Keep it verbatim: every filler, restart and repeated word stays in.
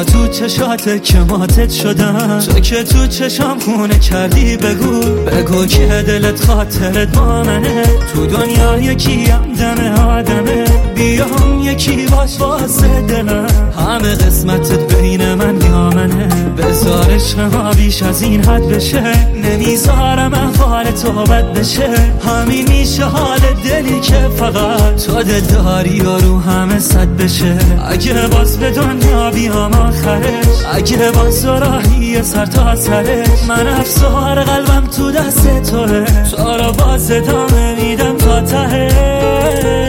یا تو چشاته که ماتت شدم، تو که تو چشام خونه کردی. بگو بگو که دلت خاطرت با منه، تو دنیا یکیم دم آدمه، بیام یکی باش واسه دلم، همه قسمتت بین من یا منه. بذار عشق ما بیش از این حد بشه، نمیذارم احوال تو بد بشه، همین میشه حال دلی که فقط تو دل داری و رو همه صد بشه. اگه باز به دنیا بیام آخرش، اگه باز راهی سر تا سرش، من افسار قلبم تو دست توه، تو را باز ادامه میدم تا ته.